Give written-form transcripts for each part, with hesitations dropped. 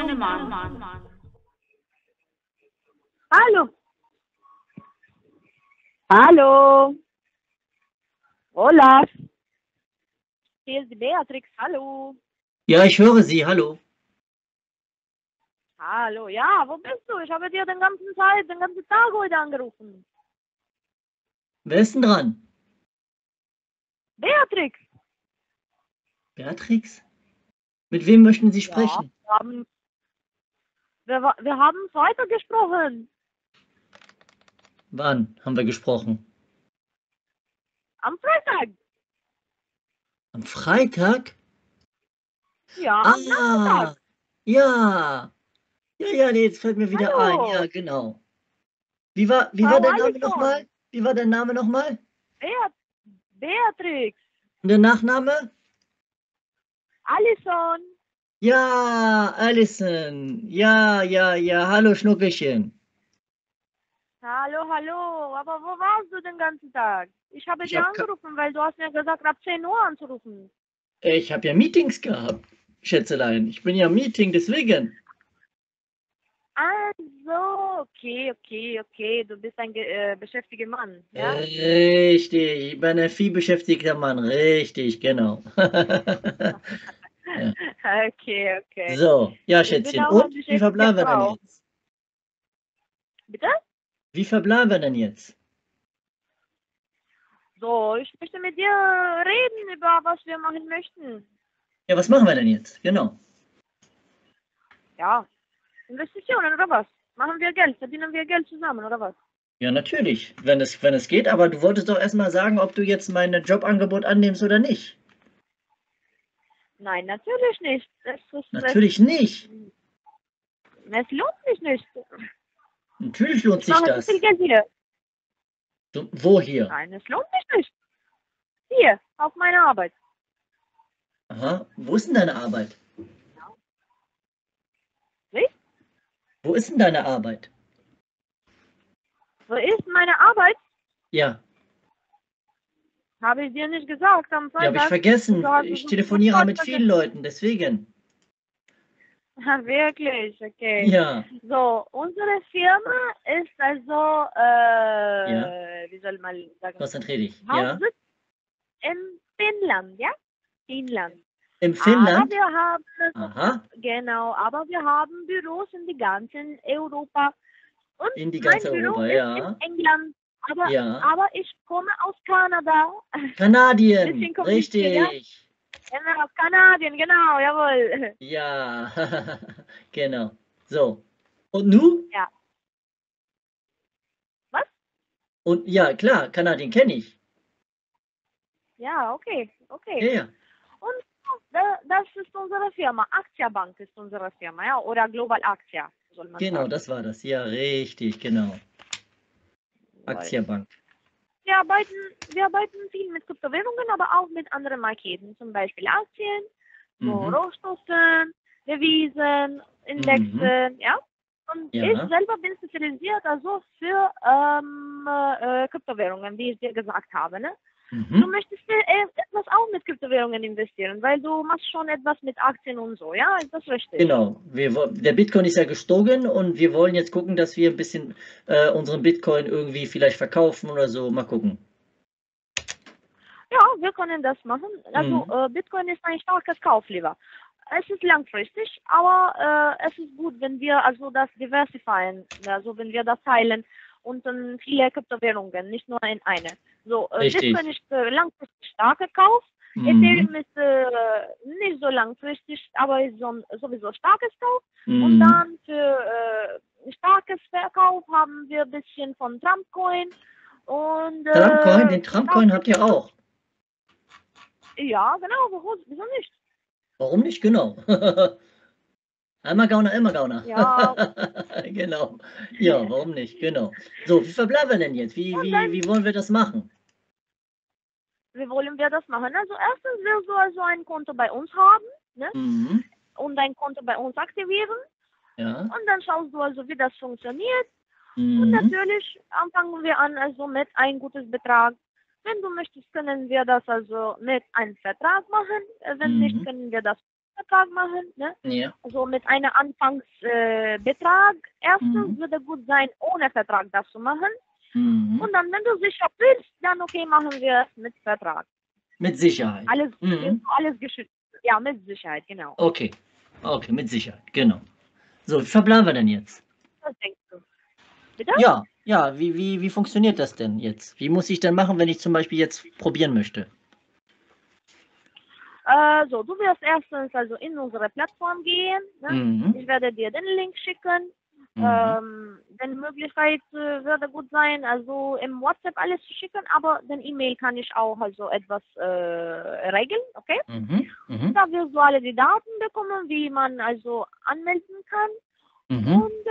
Hallo. Hallo. Olaf. Hier ist die Beatrix. Hallo. Ja, ich höre Sie. Hallo. Hallo. Ja, wo bist du? Ich habe dir den ganzen Tag heute angerufen. Wer ist denn dran? Beatrix. Beatrix? Mit wem möchten Sie sprechen? Ja, wir haben Freitag gesprochen. Wann haben wir gesprochen? Am Freitag. Am Freitag? Ja, am Nachmittag. Ja. Ja, nee, jetzt fällt mir wieder ein. Hallo. Ja, genau. Wie war Frau dein Name Allison. nochmal? Wie war dein Name nochmal? Beatrix. Und der Nachname? Allison. Ja, Alison. Ja. Hallo, Schnuckelchen. Hallo. Aber wo warst du den ganzen Tag? Ich habe dir angerufen, weil du hast mir gesagt, ab 10 Uhr anzurufen. Ich habe ja Meetings gehabt, Schätzelein. Ich bin ja im Meeting, deswegen. Ach so, okay. Du bist ein beschäftigter Mann, ja? Richtig, ich bin ein vielbeschäftigter Mann. Richtig, genau. Ja. Okay. So, ja, Ich bin Schätzchen. auch eine Und wie beschäftigte verbleiben wir denn Frau. jetzt? Bitte? Wie verbleiben wir denn jetzt? So, ich möchte mit dir reden über was wir machen möchten. Ja, was machen wir denn jetzt? Genau. Ja, Investitionen oder was? Machen wir Geld? Verdienen wir Geld zusammen oder was? Ja, natürlich, wenn es geht, aber du wolltest doch erstmal sagen, ob du jetzt mein Jobangebot annimmst oder nicht. Nein, natürlich nicht. Natürlich nicht. Es lohnt sich nicht. Natürlich lohnt Ich sich mache zu das. viel Geld hier. Wo hier? Nein, es lohnt sich nicht. Hier, auf meiner Arbeit. Aha, wo ist denn deine Arbeit? Wie? Wo ist denn deine Arbeit? Wo ist meine Arbeit? Ja. Habe ich dir nicht gesagt am Freitag. Ja, habe ich vergessen. Du hast Ich so telefoniere mit vergessen. vielen Leuten, deswegen. Wirklich, okay. Ja. So, unsere Firma ist also, wie soll man sagen? Konzentrier dich. Ja. Hauptsitz in Finnland, ja? Finnland. Im Finnland? Aber wir haben Büros in die ganzen Europa. Und in die mein ganze Büro Europa, ist ja. in England. Ja. Aber ich komme aus Kanada. Kanadien, richtig. Genau, aus Kanadien, genau, jawohl. Ja, genau. So. Und nu? Ja. Was? Und ja, klar, Kanadien kenne ich. Ja, okay. Ja. Und das ist unsere Firma. Aktiabank ist unsere Firma, ja, oder Global Aktia, soll man Genau, sagen. das war das. Ja, richtig, genau. Aktiabank. Wir arbeiten viel mit Kryptowährungen, aber auch mit anderen Marketen, zum Beispiel Aktien, Rohstoffe, Devisen, Indexen, ja. Und ich selber bin spezialisiert also für Kryptowährungen, wie ich dir gesagt habe, ne? Du möchtest etwas auch mit Kryptowährungen investieren, weil du machst schon etwas mit Aktien und so, ja? Ist das richtig? Genau. Der Bitcoin ist ja gestogen und wir wollen jetzt gucken, dass wir ein bisschen unseren Bitcoin irgendwie vielleicht verkaufen oder so. Mal gucken. Ja, wir können das machen. Also Bitcoin ist ein starkes Kauflever. Es ist langfristig, aber es ist gut, wenn wir also das diversifizieren, also wenn wir das teilen und dann viele Kryptowährungen, nicht nur in eine. So, Bitcoin ist langfristig starker Kauf. Ethereum ist nicht so langfristig, aber ist sowieso starkes Kauf. Und dann für starkes Verkauf haben wir ein bisschen von Trumpcoin. Und, Den Trumpcoin habt ihr auch? Ja, genau. Wieso nicht? Warum nicht? Genau. Einmal Gauner, immer Gauner. Ja. Genau. Ja, warum nicht? Genau. So, wie verbleiben wir denn jetzt? Wie wollen wir das machen? Wie wollen wir das machen? Also erstens willst du also ein Konto bei uns haben, ne? Und ein Konto bei uns aktivieren. Ja. Und dann schaust du also, wie das funktioniert. Und natürlich fangen wir an also mit einem guten Betrag. Wenn du möchtest, können wir das also mit einem Vertrag machen. Wenn nicht, können wir das Anfangsvertrag machen, ne? Ja. Also mit einem Anfangsbetrag. Erstens Mhm. würde gut sein, ohne Vertrag das zu machen. Mhm. Und dann, wenn du sicher bist, dann okay, machen wir es mit Vertrag. Mit Sicherheit. Alles, Mhm. alles geschützt. Ja, mit Sicherheit, genau. Okay. Okay, mit Sicherheit, genau. So, wie verbleiben wir denn jetzt? Was denkst du? Bitte? Ja, ja, wie funktioniert das denn jetzt? Wie muss ich denn machen, wenn ich zum Beispiel jetzt probieren möchte? So, du wirst erstens also in unsere Plattform gehen. Ne? Mhm. Ich werde dir den Link schicken. Mhm. Wenn Möglichkeit würde gut sein, also im WhatsApp alles zu schicken, aber den E-Mail kann ich auch also etwas regeln, okay? Mhm. Und Mhm. da wirst du alle die Daten bekommen, wie man also anmelden kann. Mhm. Und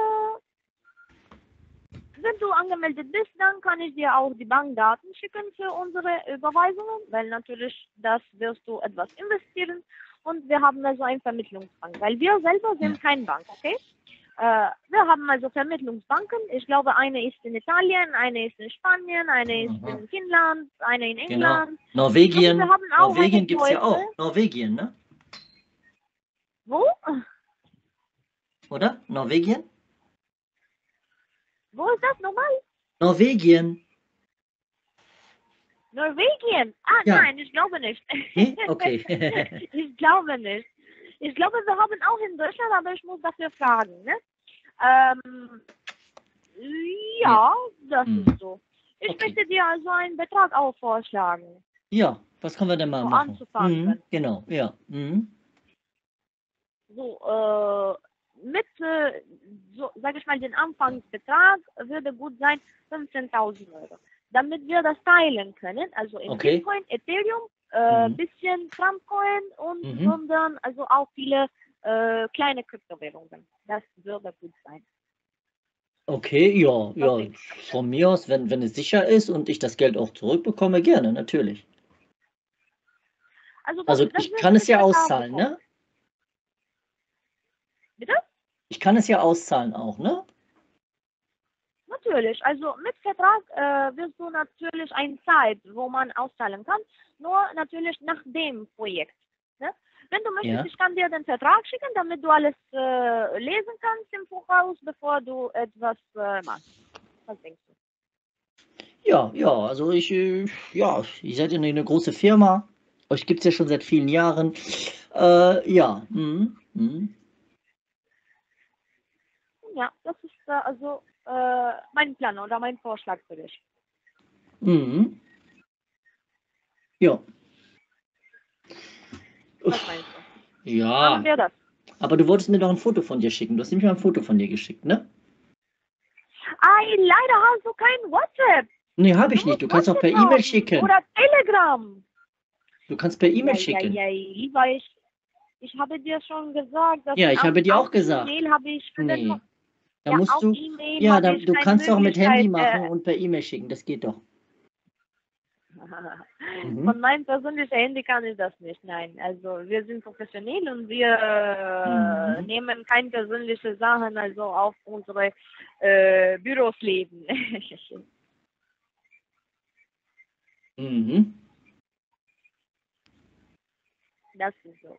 wenn du angemeldet bist, dann kann ich dir auch die Bankdaten schicken für unsere Überweisungen, weil natürlich das wirst du etwas investieren und wir haben also eine Vermittlungsbank, weil wir selber Ja. sind kein Bank, okay? Wir haben also Vermittlungsbanken. Ich glaube, eine ist in Italien, eine ist in Spanien, eine ist Aha. in Finnland, eine in Genau. England. Und wir Norwegen. haben auch eine Norwegen gibt es ja Deutsche. auch. Norwegen, ne? Wo? Oder? Norwegen? Wo ist das nochmal? Norwegen. Norwegen? Ah, Ja. nein, ich glaube nicht. Nee? Okay. Ich glaube nicht. Ich glaube, wir haben auch in Deutschland, aber ich muss dafür fragen. Ne? Ja, das Hm. ist so. Ich Okay. möchte dir also einen Betrag auch vorschlagen, Ja, was können wir denn mal so machen? anzufangen. Genau, ja. Mhm. So, mit, so, sag ich mal, den Anfangsbetrag würde gut sein 15.000 Euro. Damit wir das teilen können, also in Okay. Bitcoin, Ethereum, Mhm. bisschen Trumpcoin und Mhm. sondern also auch viele kleine Kryptowährungen. Das würde gut sein. Okay, ja, Was ja, denkst du? von mir aus, wenn es sicher ist und ich das Geld auch zurückbekomme, gerne, natürlich. Also Also das ich wirst kann du es ja später auch auszahlen, bekommen. ne? Bitte? Ich kann es ja auszahlen auch, ne? Natürlich. Also mit Vertrag wirst du natürlich eine Zeit, wo man auszahlen kann, nur natürlich nach dem Projekt. Ne? Wenn du möchtest, Ja. ich kann dir den Vertrag schicken, damit du alles lesen kannst im Voraus, bevor du etwas machst. Was denkst du? Ja, ja, also ja, ihr seid ja eine große Firma. Euch gibt es ja schon seit vielen Jahren. Ja. Mhm. Mhm. Ja, das ist also mein Plan oder mein Vorschlag für dich. Mhm. Ja. Was meinst du? Ja, Machen wir das? aber du wolltest mir doch ein Foto von dir schicken. Du hast nämlich mal ein Foto von dir geschickt, ne? Leider hast du kein WhatsApp. Nee, habe Du ich nicht. musst Du kannst auch per WhatsApp E-Mail haben schicken. oder Telegram. Du kannst per E-Mail schicken. Ja, lieber ich habe dir schon gesagt, dass Ja, ich habe dir auf auch gesagt. E-Mail habe ich für den Nee, da ja, musst auf du, E-Mail ja, habe ich du keine kannst auch mit Handy Möglichkeit. machen und per E-Mail schicken. Das geht doch. Mhm. Von meinem persönlichen Handy kann ich das nicht. Nein, also wir sind professionell und wir Mhm. nehmen keine persönlichen Sachen also auf unsere Büros leben. Mhm. Das ist so.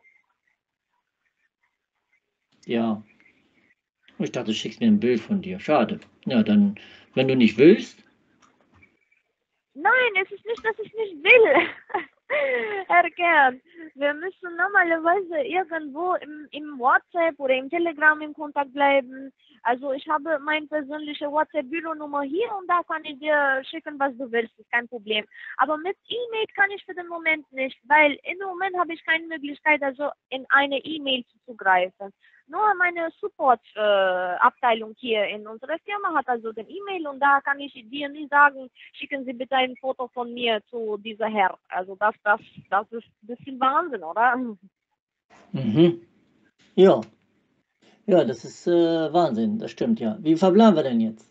Ja, ich dachte, du schickst mir ein Bild von dir. Schade. Ja, dann, wenn du nicht willst. Nein, es ist nicht, dass ich nicht will. Herr Kern, wir müssen normalerweise irgendwo im WhatsApp oder im Telegram in Kontakt bleiben. Also ich habe meine persönliche WhatsApp-Büronummer hier und da kann ich dir schicken, was du willst, ist kein Problem. Aber mit E-Mail kann ich für den Moment nicht, weil im Moment habe ich keine Möglichkeit, also in eine E-Mail zuzugreifen. Nur meine Support-Abteilung hier in unserer Firma hat also den E-Mail und da kann ich dir nicht sagen, schicken Sie bitte ein Foto von mir zu dieser Herr. Also das ist ein bisschen Wahnsinn, oder? Mhm. Ja, ja, das ist Wahnsinn. Das stimmt, ja. Wie verbleiben wir denn jetzt?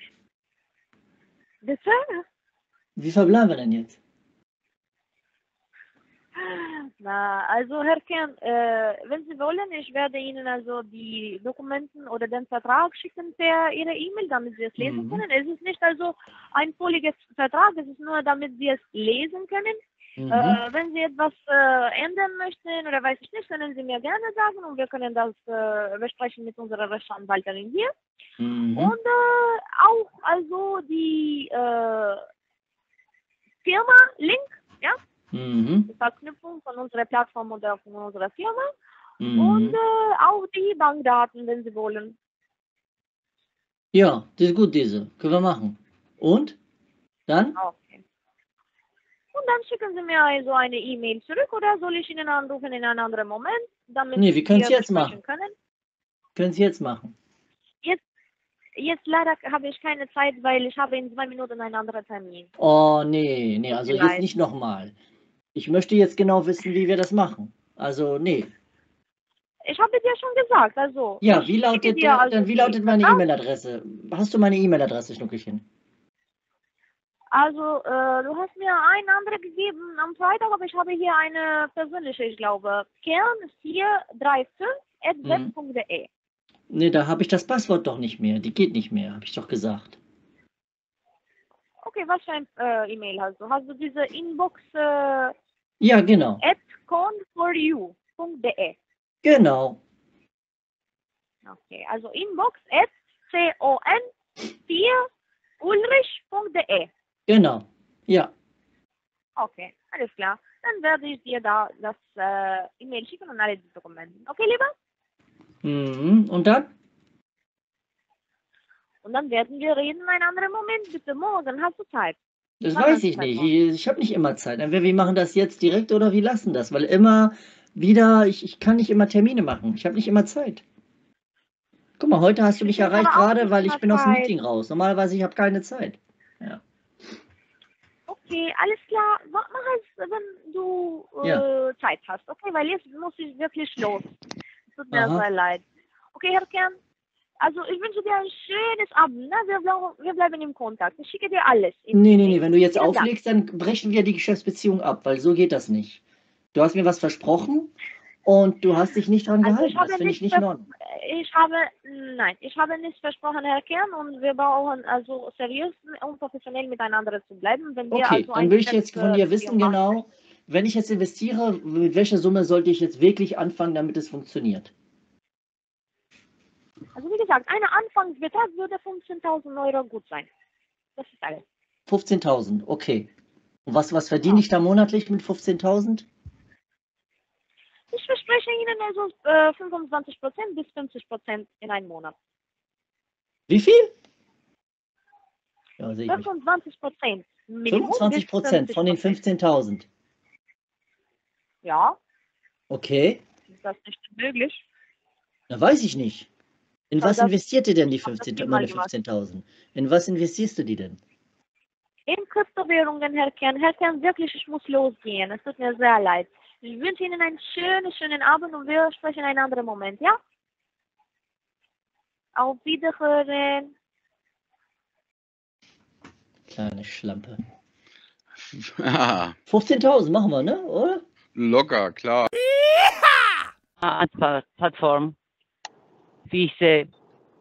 Bitte? Wie verbleiben wir denn jetzt? Na, also Herr Kern, wenn Sie wollen, ich werde Ihnen also die Dokumenten oder den Vertrag schicken per Ihre E-Mail, damit Sie es lesen Mhm. können. Es ist nicht also ein völliger Vertrag, es ist nur, damit Sie es lesen können. Mhm. Wenn Sie etwas ändern möchten oder weiß ich nicht, können Sie mir gerne sagen und wir können das besprechen mit unserer Rechtsanwältin hier. Mhm. Und auch also die Firma Link, ja, Mhm. die Verknüpfung von unserer Plattform oder von unserer Firma und Mhm. auch die Bankdaten, wenn Sie wollen. Ja, das ist gut, diese. Können wir machen. Und? Dann? Okay. Und dann schicken Sie mir also eine E-Mail zurück oder soll ich Ihnen anrufen in einem anderen Moment, damit Nee, wir können es wir jetzt machen. besprechen können? Können es jetzt machen. Jetzt, jetzt leider habe ich keine Zeit, weil ich habe in 2 Minuten einen anderen Termin. Oh, nee, nee, Tut also mir jetzt leid. nicht nochmal. Ich möchte jetzt genau wissen, wie wir das machen. Also, nee. Ich habe dir schon gesagt, also Ja, ich schicke dir also wie die lautet meine Vertrag. E-Mail-Adresse? Hast du meine E-Mail-Adresse, Schnuckelchen? Also du hast mir eine andere gegeben am Freitag, aber ich habe hier eine persönliche, ich glaube, Hm. kern435@web.de. Nee, da habe ich das Passwort doch nicht mehr. Die geht nicht mehr, habe ich doch gesagt. Okay, was für ein E-Mail hast du? Hast du diese Inbox Ja, genau. @con4u.de? Genau. Okay, also Inbox @con4ulrich.de. Genau. Ja. Okay, alles klar. Dann werde ich dir da das E-Mail schicken und alle die Dokumente. Okay, lieber? Mhm. Und dann? Und dann werden wir reden in einem anderen Moment. Bitte morgen hast du Zeit. Das Wann weiß hast du ich Zeit nicht. morgen? Ich habe nicht immer Zeit. Entweder wir machen das jetzt direkt oder wir lassen das, weil immer wieder, ich kann nicht immer Termine machen. Ich habe nicht immer Zeit. Guck mal, heute hast du mich Ich erreicht habe auch gerade, nicht weil ich immer bin aus dem Zeit. Meeting raus. Normalerweise, ich habe keine Zeit. Ja. Okay, alles klar. Mach es, wenn du Ja. Zeit hast. Okay, weil jetzt muss ich wirklich los. Es tut mir Aha. sehr leid. Okay, Herr Kern. Also ich wünsche dir ein schönes Abend. Ne? Wir bleiben im Kontakt. Ich schicke dir alles in Nee, nee, E-Mail. nee. Wenn du jetzt Vielen Dank. auflegst, dann brechen wir die Geschäftsbeziehung ab, weil so geht das nicht. Du hast mir was versprochen und du hast dich nicht dran Also gehalten. Das finde ich nicht in Ordnung. ich habe nicht versprochen, Herr Kern, und wir brauchen also seriös und professionell miteinander zu bleiben, wenn wir Okay, also dann eine will ich jetzt von dir Geschäftsbeziehung wissen, machen genau, möchten. wenn ich jetzt investiere, mit welcher Summe sollte ich jetzt wirklich anfangen, damit es funktioniert? Also wie gesagt, eine Anfangsbetrag würde 15.000 Euro gut sein. Das ist alles. 15.000, okay. Und was verdiene Ja. ich da monatlich mit 15.000? Ich verspreche Ihnen also 25% bis 50% in einem Monat. Wie viel? Ja, sehe ich mich. 25% Minimum bis 25% von den 50%. 15.000. Ja, Okay, ist das nicht möglich? na weiß ich nicht. In Aber was investiert ihr denn die ich habe das 15, nie mal meine gemacht. 15.000? In was investierst du die denn? In Kryptowährungen, Herr Kern. Herr Kern, wirklich, ich muss losgehen. Es tut mir sehr leid. Ich wünsche Ihnen einen schönen Abend und wir sprechen in einem anderen Moment, ja? Auf Wiederhören. Kleine Schlampe. Ah, 15.000 machen wir, ne? Oder? locker, klar. Plattform, wie ich sehe.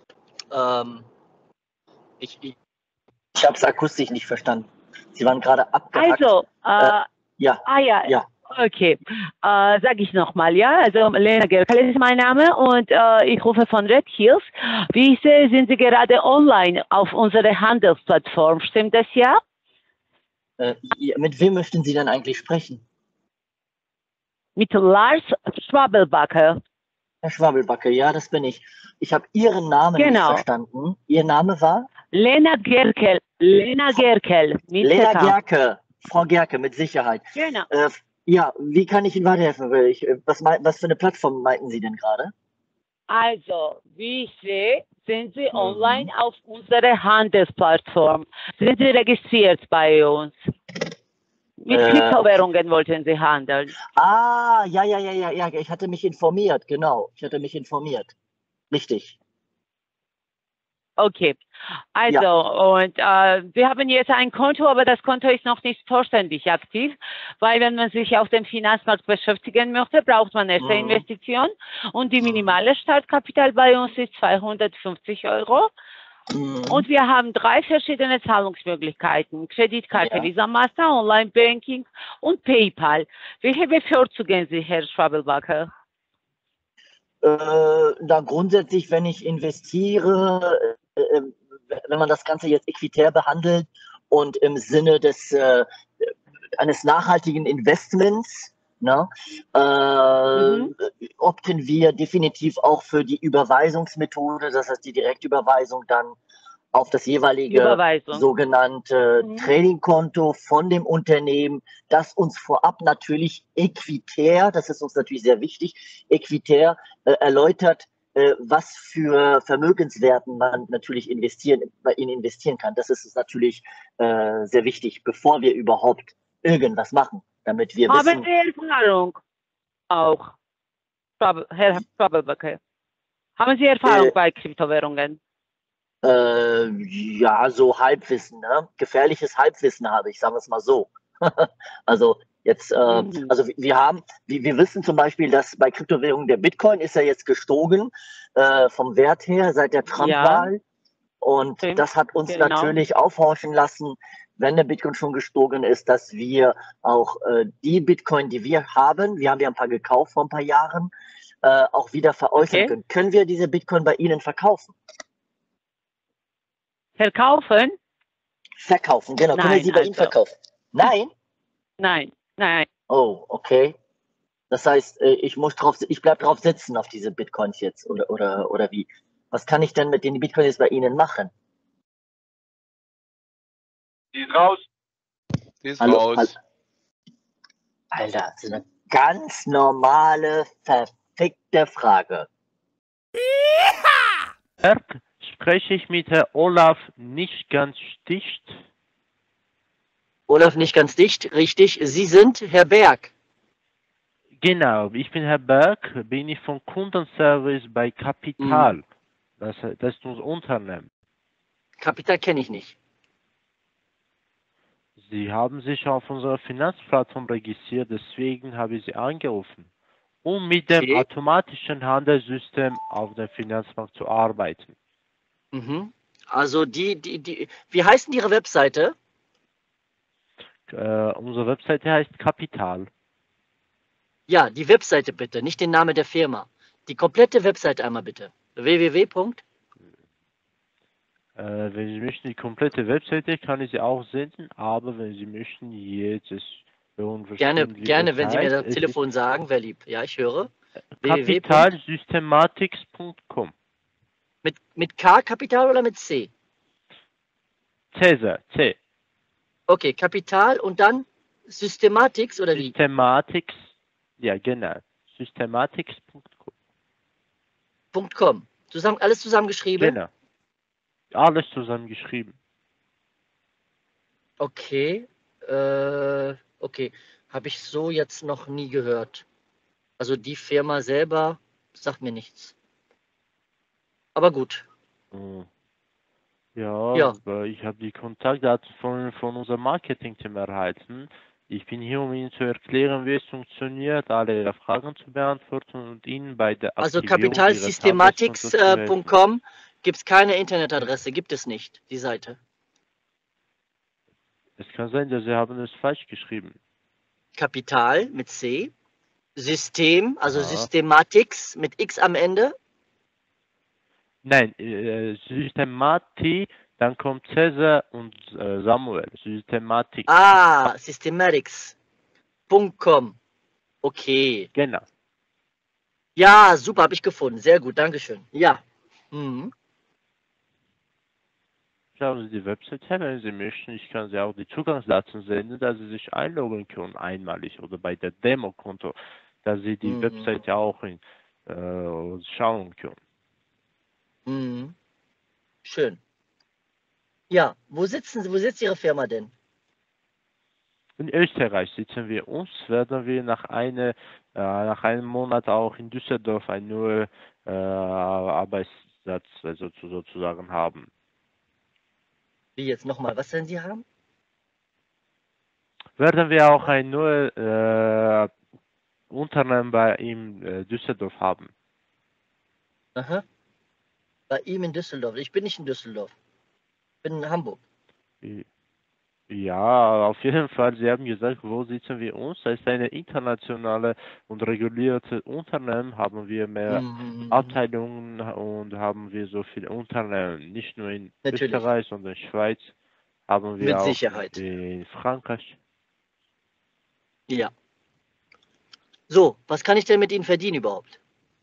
Ich habe es akustisch nicht verstanden. Sie waren gerade abgehackt. Also, Ja, ja, ja. okay. Sag ich nochmal, ja. Also, Lena Gerkel ist mein Name und ich rufe von Red Hills. Wie ich sehe, sind Sie gerade online auf unserer Handelsplattform. Stimmt das, ja? Mit wem möchten Sie denn eigentlich sprechen? Mit Lars Schwabelbacke. Herr Schwabbelbacke, ja, das bin ich. Ich habe Ihren Namen nicht Genau. verstanden. Ihr Name war? Lena Gerkel. Lena Gerkel. Mit Lena CK. Gerke. Frau Gerke, mit Sicherheit. Genau. Ja, wie kann ich Ihnen weiterhelfen? Was für eine Plattform meinten Sie denn gerade? Also, wie ich sehe, sind Sie Mhm. online auf unserer Handelsplattform. Sind Sie registriert bei uns? Mit Kryptowährungen wollten Sie handeln. Ja. Ich hatte mich informiert, genau. Ich hatte mich informiert. Richtig. Okay. Also, und wir haben jetzt ein Konto, aber das Konto ist noch nicht vollständig aktiv, weil wenn man sich auf dem Finanzmarkt beschäftigen möchte, braucht man erste Investition und die minimale Startkapital bei uns ist 250 Euro. Und wir haben 3 verschiedene Zahlungsmöglichkeiten. Kreditkarte, Ja. Visa, Master, Online-Banking und PayPal. Welche bevorzugen Sie, Herr Schwabelbacher? Da grundsätzlich, wenn ich investiere, wenn man das Ganze jetzt equitär behandelt und im Sinne eines nachhaltigen Investments, ne, opten wir definitiv auch für die Überweisungsmethode, das heißt die Direktüberweisung dann auf das jeweilige Überweisung. sogenannte Tradingkonto von dem Unternehmen, das uns vorab natürlich equitär, das ist uns natürlich sehr wichtig, equitär erläutert, was für Vermögenswerten man natürlich bei ihnen investieren kann. Das ist uns natürlich sehr wichtig, bevor wir überhaupt irgendwas machen, damit wir Haben wissen. Sie Erfahrung auch, Herr Schwabelbacher? Haben Sie Erfahrung bei Kryptowährungen? Ja, so Halbwissen, ne? Gefährliches Halbwissen habe ich, sagen wir es mal so. Also jetzt, also wir wissen zum Beispiel, dass bei Kryptowährungen der Bitcoin ist ja jetzt gestogen vom Wert her seit der Trump-Wahl. Und Stimmt, das hat uns genau. natürlich aufhorchen lassen, wenn der Bitcoin schon gestogen ist, dass wir auch die Bitcoin, die wir haben ja ein paar gekauft vor ein paar Jahren, auch wieder veräußern können. Können wir diese Bitcoin bei Ihnen verkaufen? Verkaufen? Verkaufen, genau. Können wir sie bei Ihnen verkaufen? Nein? Nein. Oh, okay. Das heißt, ich bleib drauf sitzen auf diese Bitcoins jetzt oder wie? Was kann ich denn mit den Bitcoins jetzt bei Ihnen machen? Die ist raus. Die ist raus. Alter, das ist eine ganz normale, verfickte Frage. Spreche ich mit Herrn Olaf nicht ganz dicht? Olaf nicht ganz dicht, richtig. Sie sind Herr Berg. Genau, ich bin Herr Berg, bin ich vom Kundenservice bei Kapital. Das ist unser Unternehmen. Kapital kenne ich nicht. Sie haben sich auf unserer Finanzplattform registriert, deswegen habe ich Sie angerufen, um mit dem automatischen Handelssystem auf dem Finanzmarkt zu arbeiten. Also wie heißt denn Ihre Webseite? Unsere Webseite heißt Kapital. Ja, die Webseite bitte, nicht den Namen der Firma. Die komplette Webseite einmal bitte. www. Wenn Sie möchten, die komplette Webseite kann ich Sie auch senden, aber wenn Sie möchten, jetzt ist Gerne, wenn Sie mir das Telefon sagen, wäre lieb. Ja, ich höre. Kapitalsystematics.com. Mit K Kapital oder mit C? Cäsar, C. Okay, Kapital und dann Systematics oder wie? Systematics, ja genau. Systematics.com. Alles zusammengeschrieben? Genau. Alles zusammengeschrieben. Okay. Okay. Habe ich so jetzt noch nie gehört. Also die Firma selber sagt mir nichts. Aber gut. Ja. Ich habe die Kontaktdaten von unserem Marketing-Team erhalten. Ich bin hier, um Ihnen zu erklären, wie es funktioniert, alle Ihre Fragen zu beantworten und Ihnen bei der Also Aktivierung kapitalsystematics.com gibt es keine Internetadresse, gibt es nicht, die Seite. Es kann sein, dass Sie haben es falsch geschrieben. Kapital mit C, System, also Systematics mit X am Ende. Nein, Systemati, dann kommt Cäsar und Samuel. Systematics. Systematics.com. Okay. Genau. Ja, super, habe ich gefunden. Sehr gut, Dankeschön. Ja. Schauen Sie die Website her, wenn Sie möchten. Ich kann Sie auch die Zugangsdaten senden, dass Sie sich einloggen können, einmalig oder bei der Demokonto, dass Sie die Website auch schauen können. Schön. Ja, wo sitzt Ihre Firma denn? In Österreich sitzen wir uns, werden wir nach einem Monat auch in Düsseldorf einen neuen Arbeitsplatz sozusagen haben. Wie jetzt nochmal, was denn Sie haben? Werden wir auch ein neues Unternehmen in Düsseldorf haben. Aha. Bei ihm in Düsseldorf. Ich bin nicht in Düsseldorf. Ich bin in Hamburg. Ja, auf jeden Fall. Sie haben gesagt, wo sitzen wir uns? Das ist eine internationale und regulierte Unternehmen. Haben wir mehr Abteilungen und haben wir so viele Unternehmen. Nicht nur in Natürlich. Österreich, sondern in Schweiz haben wir Mit auch Sicherheit. in Frankreich. Ja. So, was kann ich denn mit Ihnen verdienen überhaupt?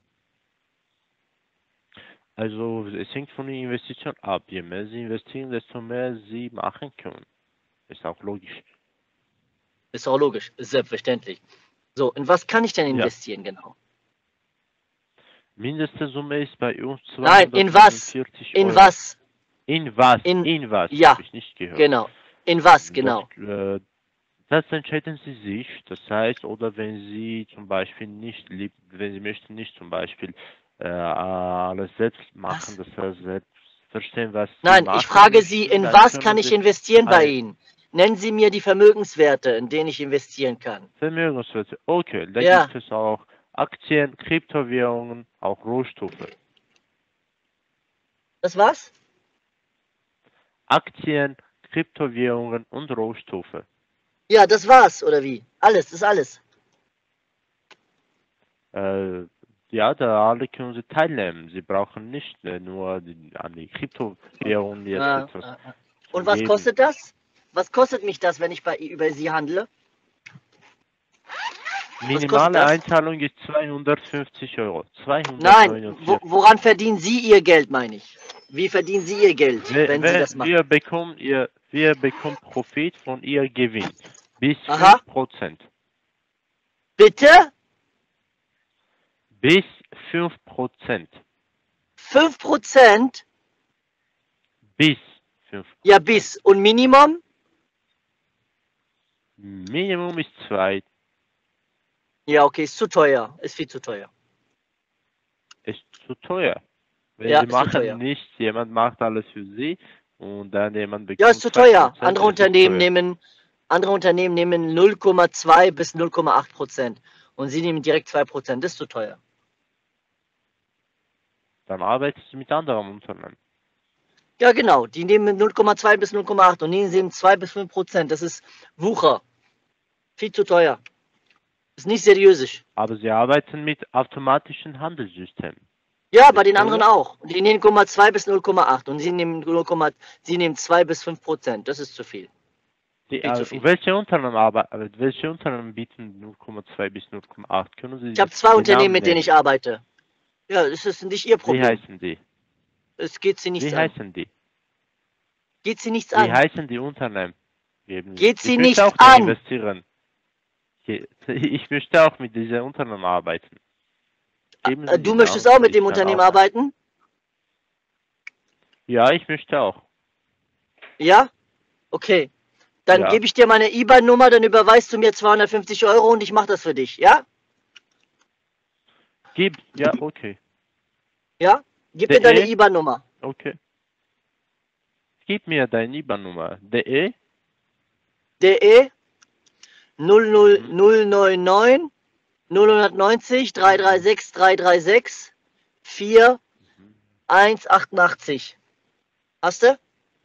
Also es hängt von der Investition ab. Je mehr Sie investieren, desto mehr Sie machen können. Ist auch logisch. Ist auch logisch, ist selbstverständlich. So, in was kann ich denn Ja. investieren genau? Mindeste Summe ist bei uns Nein, in was? 245 In Euro. was? In was? In- In was? Ja, Habe ich nicht gehört. Genau. In was genau? Das entscheiden Sie sich. Das heißt, oder wenn Sie zum Beispiel nicht, wenn Sie möchten nicht zum Beispiel alles selbst machen, das heißt selbst verstehen, was Sie Nein, machen ich frage möchten, Sie, in dann was können kann ich Sie investieren bei eine Ihnen? Nennen Sie mir die Vermögenswerte, in denen ich investieren kann. Vermögenswerte. Okay, da Ja. gibt es auch Aktien, Kryptowährungen, auch Rohstoffe. Das war's? Aktien, Kryptowährungen und Rohstoffe. Ja, das war's, oder wie? Alles, das ist alles. Ja, da alle können Sie teilnehmen. Sie brauchen nicht nur an die Kryptowährungen jetzt etwas zu Und was geben. kostet das? Was kostet mich das, wenn ich über Sie handle? Minimale das? Einzahlung ist 250 Euro. Nein, 249. woran verdienen Sie Ihr Geld, meine ich? Wie verdienen Sie Ihr Geld, wenn Sie das machen? Wir bekommen Profit von Ihr Gewinn. Bis Aha. 5%. Bitte? Bis 5%. 5%? Bis 5%. Ja, bis. Und Minimum? Minimum ist 2. Ja, okay, ist zu teuer. Ist viel zu teuer. Ist zu teuer. Wenn Ja, Sie ist zu machen teuer. nichts, jemand macht alles für Sie und dann jemand bekommt Ja, ist zu teuer. 2%, Andere ist zu Unternehmen teuer. nehmen 0,2 bis 0,8% und Sie nehmen direkt 2%. Das ist zu teuer. Dann arbeitest du mit anderen Unternehmen. Ja, genau. Die nehmen 0,2 bis 0,8 und die nehmen 2 bis 5%. Das ist Wucher. Viel zu teuer. Ist nicht seriös. Aber Sie arbeiten mit automatischen Handelssystemen. Ja, bei den anderen auch. Die nehmen 0,2 bis 0,8 und Sie nehmen 2 bis 5%. Das ist zu viel. Welche Unternehmen bieten 0,2 bis 0,8? Können Sie Ich habe 2 Unternehmen, mit denen ich arbeite. Ja, das ist nicht Ihr Problem. Wie heißen die? Es geht Sie nichts Wie an. heißen die? Geht Sie nichts Wie an. heißen die Unternehmen? Geht Sie ich nichts möchte auch an. investieren. Ich möchte auch mit diesen Unternehmen arbeiten. Du möchtest auch mit dem Unternehmen arbeiten? Ja, ich möchte auch. Ja? Okay. Dann Ja. gebe ich dir meine IBAN-Nummer, dann überweist du mir 250 Euro und ich mache das für dich, ja? Ja, okay. Ja? Gib mir deine IBAN-Nummer. Okay. Gib mir deine IBAN-Nummer. DE 00099 090 336 336 4188. Hast du?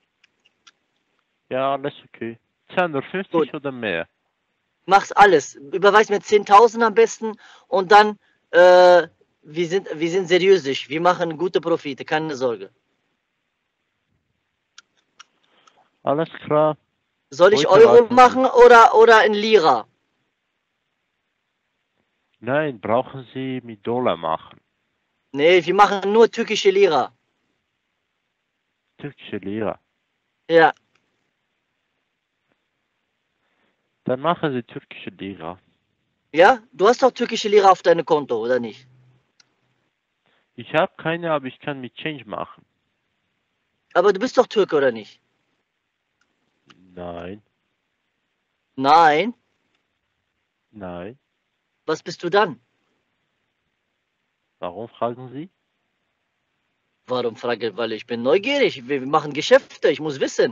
Ja, alles okay. 250 Gut. oder mehr? Mach's alles. Überweis mir 10.000 am besten und dann, wir sind seriös. Wir machen gute Profite, keine Sorge. Alles klar. Soll ich Heute Euro warten machen oder in Lira? Nein, brauchen Sie mit Dollar machen. Nee, wir machen nur türkische Lira. Türkische Lira. Ja. Dann machen Sie türkische Lira. Ja? Du hast doch türkische Lira auf deinem Konto, oder nicht? Ich habe keine, aber ich kann mit Change machen. Aber du bist doch Türke, oder nicht? Nein. Nein. Nein. Was bist du dann? Warum fragen Sie? Warum frage ich? Weil ich bin neugierig. Wir machen Geschäfte, ich muss wissen.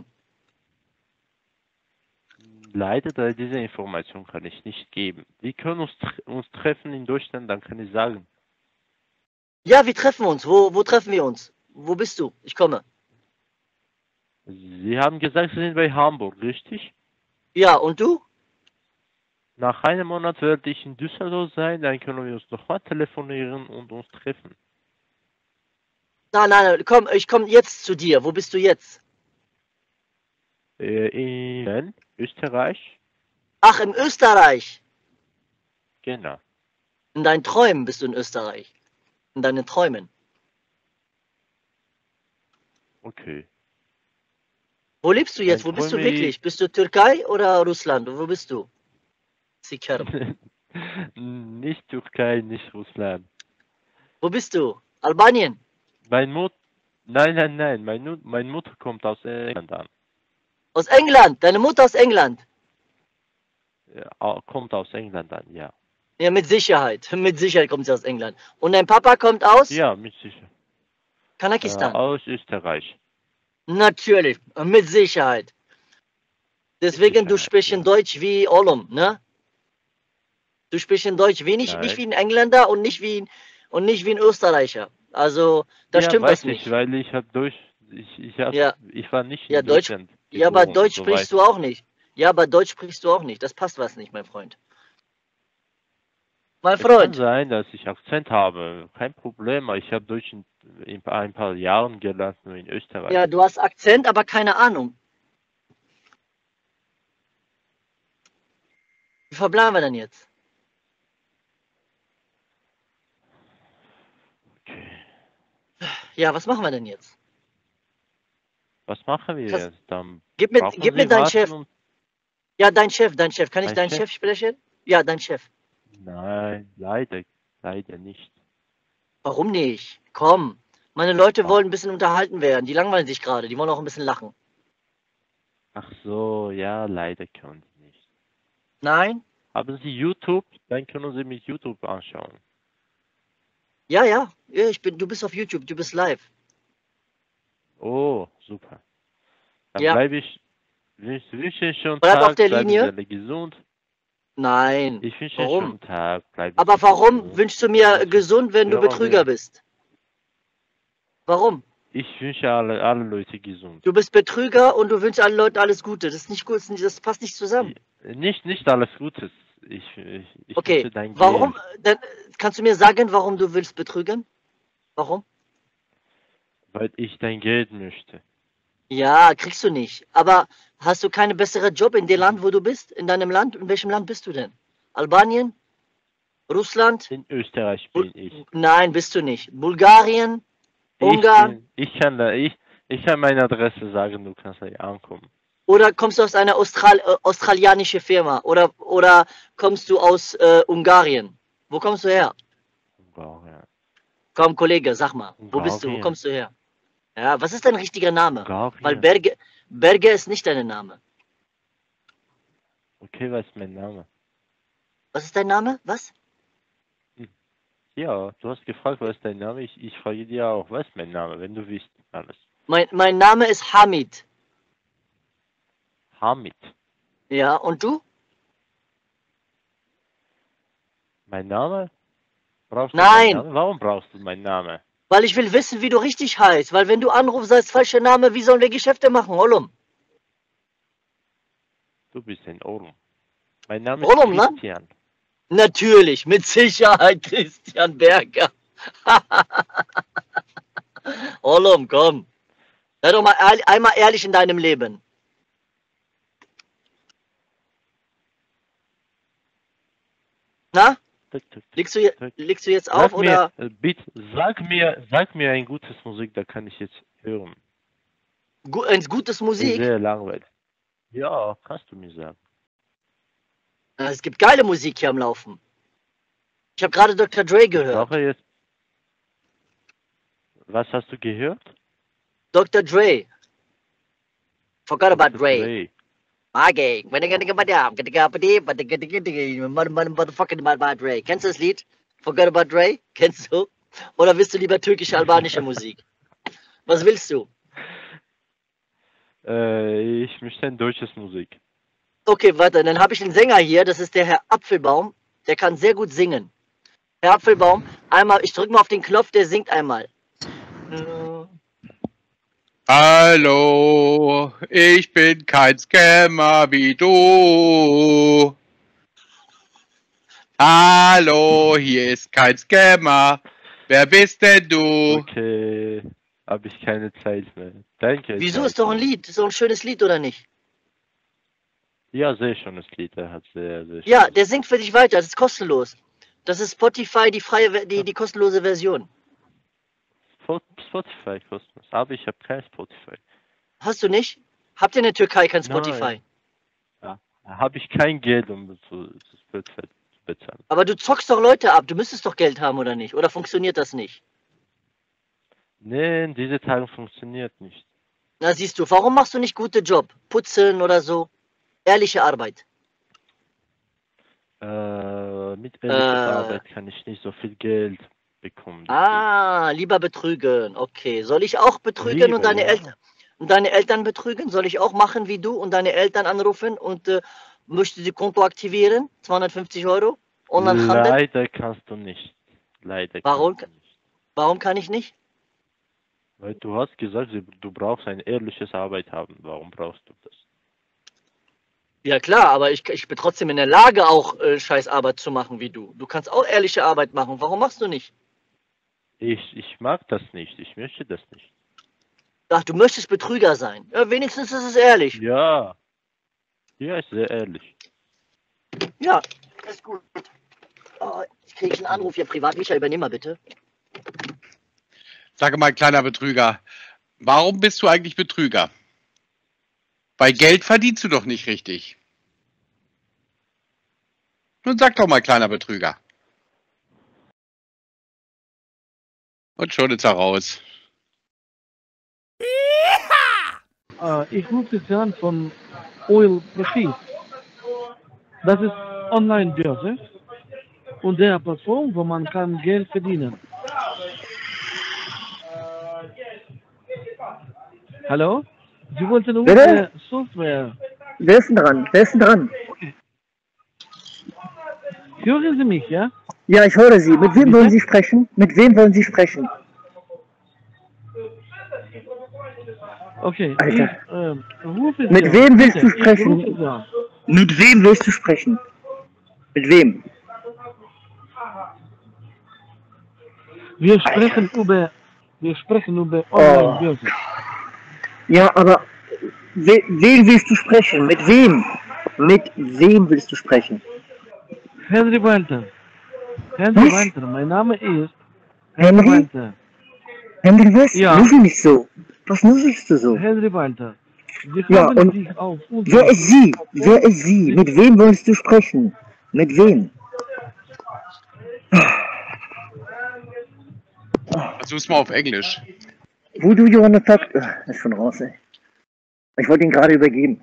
Leider, diese Information kann ich nicht geben. Wir können uns treffen in Deutschland, dann kann ich sagen. Ja, wir treffen uns. Wo treffen wir uns? Wo bist du? Ich komme. Sie haben gesagt, Sie sind bei Hamburg, richtig? Ja, und du? Nach einem Monat werde ich in Düsseldorf sein, dann können wir uns nochmal telefonieren und uns treffen. Nein, komm, ich komme jetzt zu dir. Wo bist du jetzt? In Österreich? Ach, in Österreich. Genau. In deinen Träumen bist du in Österreich. In deinen Träumen. Okay. Wo lebst du jetzt? Wo bist du wirklich? Bist du Türkei oder Russland? Wo bist du? Sikerim. Nicht Türkei, nicht Russland. Wo bist du? Albanien? Nein. Meine Mutter kommt aus England an. Aus England? Deine Mutter aus England? Ja, kommt aus England an, ja. Ja, mit Sicherheit. Mit Sicherheit kommt sie aus England. Und dein Papa kommt aus? Ja, mit Sicherheit. Kasachstan? Aus Österreich. Natürlich, mit Sicherheit. Deswegen, du sprichst in Deutsch wie Ollum, ne? Du sprichst in Deutsch nicht wie ein Engländer und nicht wie ein Österreicher. Also, da stimmt was nicht. Ja, weil ich habe Deutsch, ich war nicht in Deutschland. Ja, aber Deutsch sprichst du auch nicht. Ja, aber Deutsch sprichst du auch nicht. Das passt was nicht, mein Freund. Mein Freund. Es kann sein, dass ich Akzent habe. Kein Problem. Ich habe Deutsch in ein paar Jahren gelernt, nur in Österreich. Ja, du hast Akzent, aber keine Ahnung. Wie verbleiben wir denn jetzt? Okay. Ja, was machen wir denn jetzt? Was machen wir jetzt? Dann gib mir deinen Chef. Ja, dein Chef. Kann ich deinen Chef sprechen? Ja, dein Chef. Nein, leider nicht. Warum nicht? Komm, meine Leute wollen ein bisschen unterhalten werden. Die langweilen sich gerade. Die wollen auch ein bisschen lachen. Ach so, ja, leider können Sie nicht. Nein? Haben Sie YouTube? Dann können Sie mich YouTube anschauen. Ja, du bist auf YouTube, du bist live. Oh, super. Dann bleibe ich, wünsche schon Bleib Tag, auf der Linie. Gesund. Nein. Ich wünsche warum? schon Tag, aber warum gesund. Wünschst du mir gesund, wenn du Betrüger bist? Warum? Ich wünsche alle Leute gesund. Du bist Betrüger und du wünschst allen Leuten alles Gute. Das ist nicht gut, das passt nicht zusammen. Nicht alles Gutes. Ich okay, wünsche dein warum? Dann, kannst du mir sagen, warum du willst betrügen? Warum? Weil ich dein Geld möchte. Ja, kriegst du nicht. Aber hast du keinen besseren Job in dem Land, wo du bist? In deinem Land? In welchem Land bist du denn? Albanien? Russland? In Österreich bin ich. Nein, bist du nicht. Bulgarien? Ungarn? Ich kann meine Adresse sagen, du kannst da ankommen. Oder kommst du aus einer australianischen Firma? Oder kommst du aus Ungarn? Wo kommst du her? Ungarn. Komm, Kollege, sag mal, wo bist du? Wo kommst du her? Ja, was ist dein richtiger Name? Ungarn. Weil Berge ist nicht dein Name. Okay, was ist mein Name? Was ist dein Name? Was? Ja, du hast gefragt, was ist dein Name? Ich frage dir auch, was ist mein Name, wenn du willst, alles. Mein Name ist Hamid. Hamid. Ja, und du? Mein Name? Brauchst du Nein. Meinen Namen? Warum brauchst du meinen Namen? Weil ich will wissen, wie du richtig heißt. Weil wenn du anrufst, als falscher Name, wie sollen wir Geschäfte machen, Ollum? Du bist ein Ollum. Mein Name Ollum, ist Christian. Ne? Natürlich, mit Sicherheit Christian Berger. Ollum, komm. Sei doch mal einmal ehrlich in deinem Leben. Na? Legst du jetzt auf oder? Bitte, sag mir ein gutes Musik, da kann ich jetzt hören. Ein gutes Musik? Sehr langweilig. Ja, kannst du mir sagen. Es gibt geile Musik hier am Laufen. Ich habe gerade Dr. Dre gehört. Jetzt... Was hast du gehört? Dr. Dre. Forgot about Dre. Motherfucking Dre. Kennst du das Lied? Forgot about Dre? Kennst du? Oder willst du lieber türkisch-albanische Musik? Was willst du? Ich möchte ein deutsches Musik. Okay, warte, dann habe ich einen Sänger hier, das ist der Herr Apfelbaum. Der kann sehr gut singen. Herr Apfelbaum, einmal, ich drücke mal auf den Knopf, der singt einmal. Hallo, ich bin kein Scammer wie du. Hallo, hier ist kein Scammer. Wer bist denn du? Okay, habe ich keine Zeit mehr. Danke. Wieso? ciao, Ist doch ein ciao. Lied. Ist doch ein schönes Lied, oder nicht? Ja, sehr schönes Lied. Er hat sehr, sehr Ja, schönes der singt für dich weiter. Das ist kostenlos. Das ist Spotify, die kostenlose Version. Spotify kostenlos. Aber ich habe kein Spotify. Hast du nicht? Habt ihr in der Türkei kein Spotify? Nein. Ja, habe ich kein Geld, um zu Spotify zu bezahlen. Aber du zockst doch Leute ab. Du müsstest doch Geld haben, oder nicht? Oder funktioniert das nicht? Nee, in diese Tage funktioniert nicht. Na siehst du, warum machst du nicht gute Job? Putzen oder so? Ehrliche Arbeit. Mit ehrlicher Arbeit kann ich nicht so viel Geld bekommen. Ah, lieber betrügen. Okay. Soll ich auch betrügen und deine Eltern betrügen? Soll ich auch machen wie du und deine Eltern anrufen und möchte sie Konto aktivieren? 250 Euro? Onlinehandel? Leider kannst du nicht. Leider Warum? kannst du nicht. Warum kann ich nicht? Weil du hast gesagt, du brauchst ein ehrliches Arbeit haben. Warum brauchst du das? Ja klar, aber ich bin trotzdem in der Lage, auch scheiß Arbeit zu machen wie du. Du kannst auch ehrliche Arbeit machen. Warum machst du nicht? Ich mag das nicht. Ich möchte das nicht. Ach, du möchtest Betrüger sein. Ja, wenigstens ist es ehrlich. Ja. Ja, ist sehr ehrlich. Ja, ist gut. Oh, ich kriege einen Anruf hier privat. Michael, übernimm mal bitte. Sag mal, kleiner Betrüger, warum bist du eigentlich Betrüger? Bei Geld verdienst du doch nicht richtig. Nun sag doch mal, kleiner Betrüger. Und schon ist er raus. Ich rufe Sie an von Oil Profit. Das ist Online-Börse und der Plattform, wo man kann Geld verdienen. Hallo? Sie wollten unsere Software. Wer ist denn dran? Wer ist denn dran? Hören Sie mich, ja? Ja, ich höre Sie. Mit wem wollen Sie sprechen? Mit wem wollen Sie sprechen? Okay, Alter. ich rufe Sie Mit an. wem willst Bitte, du sprechen? ich rufe Sie an. Mit wem willst du sprechen? Mit wem? Wir sprechen über Online-Börse. Ja, aber wen willst du sprechen? Mit wem? Mit wem willst du sprechen? Henry Walter. Henry Walter, mein Name ist Henry? Walter. Henry, was? Ja. Nuschel nicht so. Was nuschelst du so? Henry Walter. Sie Ja, haben und sich auf wer ist sie? Wer ist sie? Mit wem willst du sprechen? Mit wem? Versuch's mal auf Englisch. Who do you wanna talk? Ist schon raus, ey. Ich wollte ihn gerade übergeben.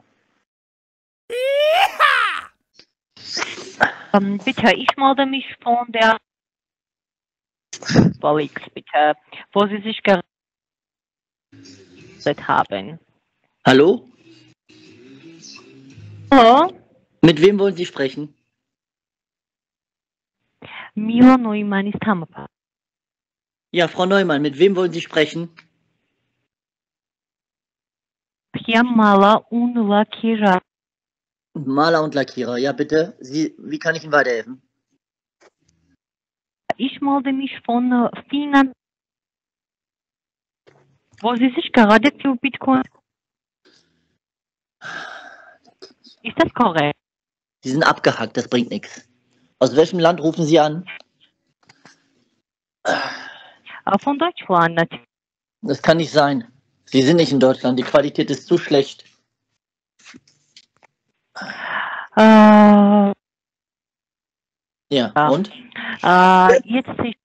Bitte, ich melde mich von der Polix, bitte, wo Sie sich geredet haben. Hallo? Hallo? Mit wem wollen Sie sprechen? Milo Neumann ist Hammer. Ja, Frau Neumann, mit wem wollen Sie sprechen? Mala und Lakira. Maler und Lackierer, ja bitte. Wie kann ich Ihnen weiterhelfen? Ich melde mich von Finan, wo Sie sich gerade für Bitcoin. Ist das korrekt? Sie sind abgehackt, das bringt nichts. Aus welchem Land rufen Sie an? Von Deutschland natürlich. Das kann nicht sein. Sie sind nicht in Deutschland, die Qualität ist zu schlecht. Ja, Und? jetzt ist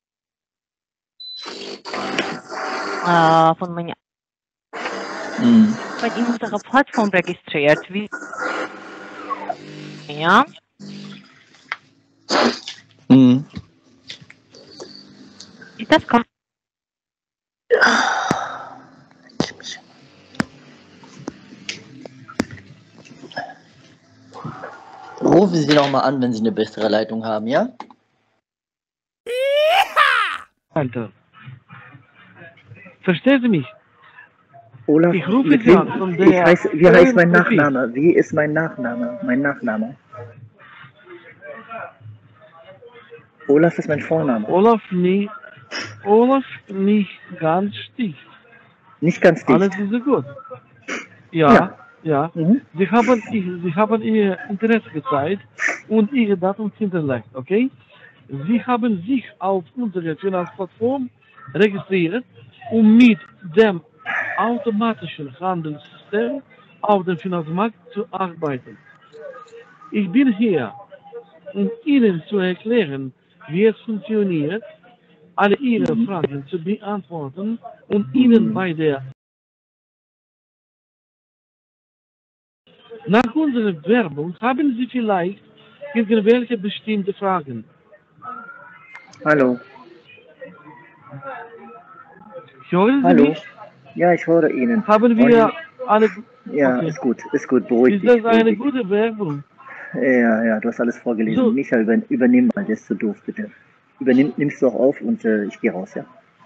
von meiner Arbeit in unserer Plattform registriert. Wie, ja? Ist das korrekt? Rufen Sie noch mal an, wenn Sie eine bessere Leitung haben, ja? Alter. Verstehen Sie mich? Olaf, Ich rufe mit Sie wem? an von Wie der heißt mein Oil Profit. Nachname? Wie ist mein Nachname? Mein Nachname. Olaf ist mein Vorname. Olaf nicht ganz dicht. Nicht ganz dicht. Alles ist gut. Ja. Mhm. Sie haben Ihr Interesse gezeigt und Ihre Daten hinterlegt, okay? Sie haben sich auf unserer Finanzplattform registriert, um mit dem automatischen Handelssystem auf dem Finanzmarkt zu arbeiten. Ich bin hier, um Ihnen zu erklären, wie es funktioniert, alle Ihre Fragen zu beantworten und Ihnen bei der Nach unserer Werbung haben Sie vielleicht irgendwelche bestimmte Fragen. Hallo. Hören Sie Hallo. mich? Ja, ich höre Ihnen. Haben wir alle... Ja, Okay. ist gut, beruhig Ist dich. das eine gute Werbung? Ja, du hast alles vorgelesen. So. Micha, übernimm mal, der ist zu doof, bitte. Nimmst du auch auf und ich gehe raus, ja?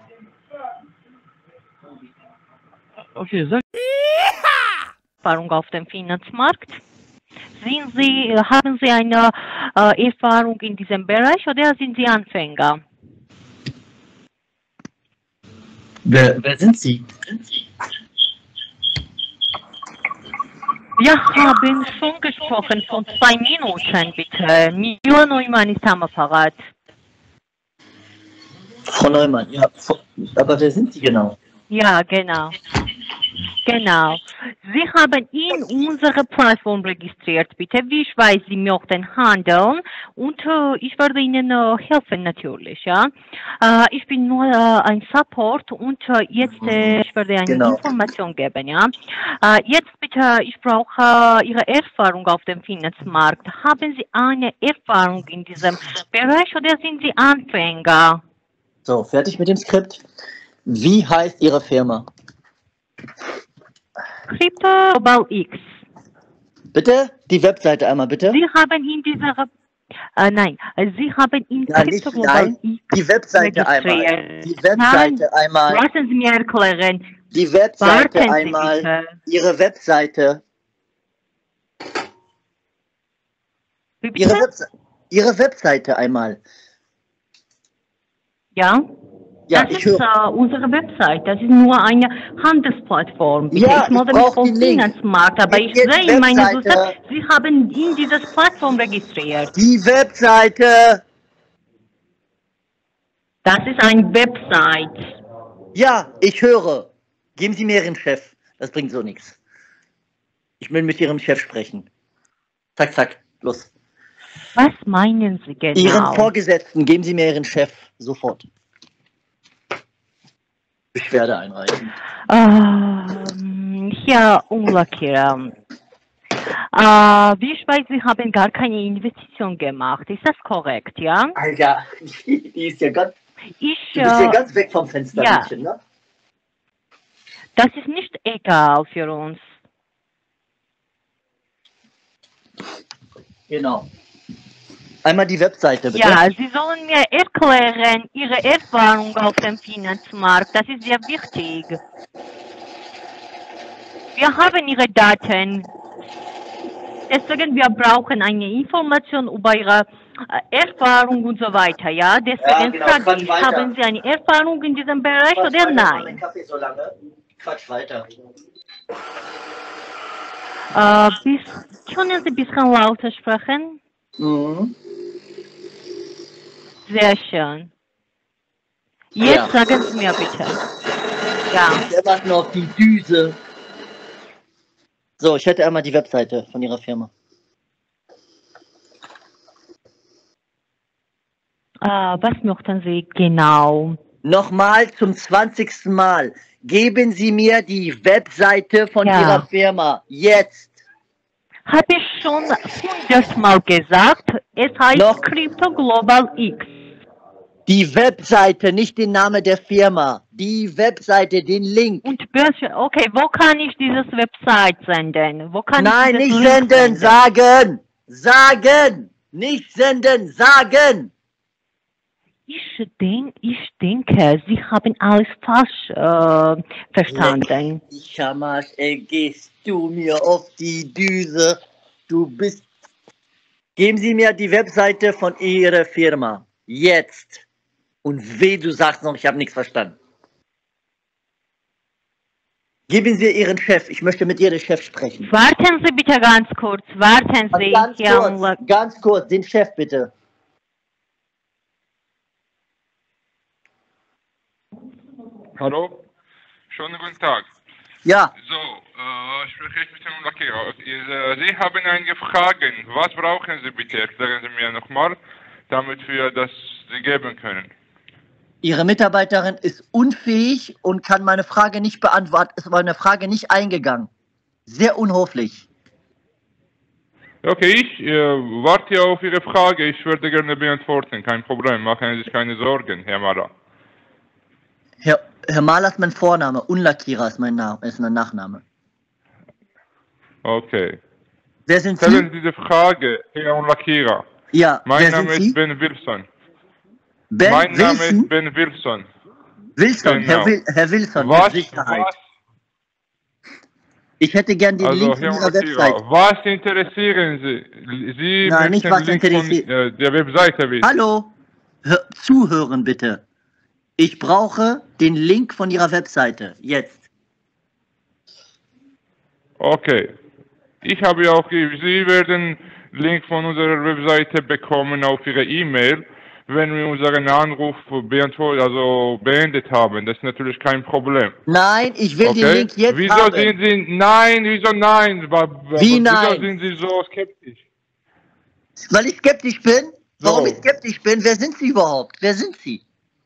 Okay, sag... Erfahrung auf dem Finanzmarkt? Haben Sie eine Erfahrung in diesem Bereich oder sind Sie Anfänger? Wer sind Sie? Wir haben schon gesprochen von 2 Minuten, bitte. Müller Neumann ist am Apparat. Frau Neumann, ja. Aber wer sind Sie genau? Ja, genau. Genau. Sie haben in unserer Plattform registriert, bitte. Wie ich weiß, Sie möchten handeln und ich werde Ihnen helfen, natürlich, ja. Ich bin nur ein Support und jetzt ich werde eine Information geben, ja. Jetzt bitte, ich brauche Ihre Erfahrung auf dem Finanzmarkt. Haben Sie eine Erfahrung in diesem Bereich oder sind Sie Anfänger? So, fertig mit dem Skript. Wie heißt Ihre Firma? Crypto Global X. Bitte? Die Webseite einmal, bitte. Sie haben in dieser... nein, Sie haben in Crypto Global X die Webseite registriert. einmal. Die Webseite einmal. Lassen Sie mir erklären. Die Webseite Warten Sie einmal. bitte. Ihre Webseite. Wie bitte? Ihre Webseite einmal. Ja? Ja, Das ist unsere Website. Das ist nur eine Handelsplattform. Bitte. Ja, ich melde mich vom Finanzmarkt, aber ich sehe in meiner Suche, Sie haben in dieser Plattform registriert. Die Webseite. Das ist eine Website. Ja, ich höre. Geben Sie mir Ihren Chef. Das bringt so nichts. Ich will mit Ihrem Chef sprechen. Zack, zack, los. Was meinen Sie genau? Ihren Vorgesetzten, geben Sie mir Ihren Chef. Sofort. Beschwerde einreichen. Ja, Unlakira. Wie ich weiß, Sie haben gar keine Investition gemacht. Ist das korrekt, ja? Alter, die ist ja ganz... Du bist ja ganz weg vom Fenster, ja. Mädchen, ne? Das ist nicht egal für uns. Genau. Einmal die Webseite, bitte. Ja, Sie sollen mir erklären, Ihre Erfahrung auf dem Finanzmarkt. Das ist sehr wichtig. Wir haben Ihre Daten. Deswegen, wir brauchen eine Information über Ihre Erfahrung und so weiter, ja? Deswegen genau, frage ich, haben Sie eine Erfahrung in diesem Bereich oder nein? Kaffee so lange. Quatsch weiter. Können Sie ein bisschen lauter sprechen? Mhm. Sehr schön. Jetzt sagen Sie mir bitte. Ja. Der macht noch die Düse. So, ich hätte einmal die Webseite von Ihrer Firma. Was möchten Sie genau? Nochmal zum 20. Mal. Geben Sie mir die Webseite von Ihrer Firma. Jetzt. Habe ich schon 100 Mal gesagt. Es heißt Crypto Global X. Die Webseite, nicht den Namen der Firma. Die Webseite, den Link. Und okay, wo kann ich dieses Website senden? Wo kann Nein, ich nicht Link senden, sagen. Sagen. Nicht senden, sagen. Ich denke, Sie haben alles falsch verstanden. Schamasch, ey, gehst du mir auf die Düse. Du bist... Geben Sie mir die Webseite von Ihrer Firma. Jetzt. Und weh, du sagst noch, ich habe nichts verstanden. Geben Sie Ihren Chef. Ich möchte mit Ihrem Chef sprechen. Warten Sie bitte ganz kurz. Warten Sie. Ganz kurz, den Chef bitte. Hallo? Schönen guten Tag. Ja. So, spreche ich mit Herrn Lackierer. Sie haben einige Fragen. Was brauchen Sie bitte? Sagen Sie mir nochmal, damit wir das Sie geben können. Ihre Mitarbeiterin ist unfähig und kann meine Frage nicht beantworten. Ist meine Frage nicht eingegangen. Sehr unhöflich. Okay, ich warte auf Ihre Frage. Ich würde gerne beantworten. Kein Problem. Machen Sie sich keine Sorgen, Herr Mahler. Herr Mahler ist mein Vorname. Unlackierer ist mein Nachname. Okay. Wer sind Sie? Stellen Sie diese Frage, Herr Unlackierer. Ja, mein Name ist Ben Wilson. Mein Name ist Ben Wilson. Wilson, genau. Herr Wilson, was, mit Sicherheit. Ich hätte gern den Link von Ihrer Website. Was interessieren Sie? Sie Nein, nicht was Link interessiert. Von, der Webseite wissen. Hallo, zuhören bitte. Ich brauche den Link von Ihrer Webseite. Jetzt. Okay. Ich habe ja auch, Sie werden Link von unserer Webseite bekommen auf Ihre E-Mail, wenn wir unseren Anruf beendet haben. Das ist natürlich kein Problem. Nein, ich will den Link jetzt wieso haben. Sind Sie, nein, wieso nein? Wie nein? Wieso sind Sie so skeptisch? Weil ich skeptisch bin? So. Warum ich skeptisch bin? Wer sind Sie überhaupt? Wer sind Sie?